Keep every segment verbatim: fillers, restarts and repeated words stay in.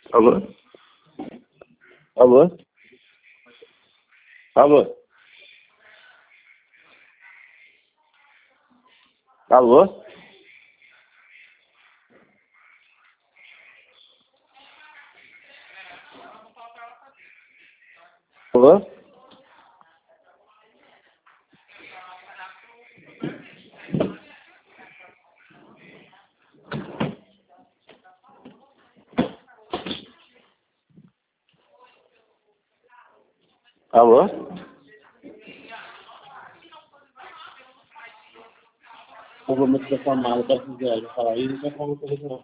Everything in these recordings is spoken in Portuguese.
Alô? Alô? Alô? Alô? Alô? Alô? Eu vou me transformar para quiser falar isso, não vai falar o telefone.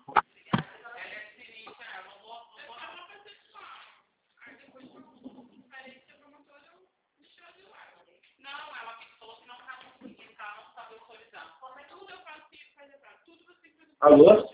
Alô?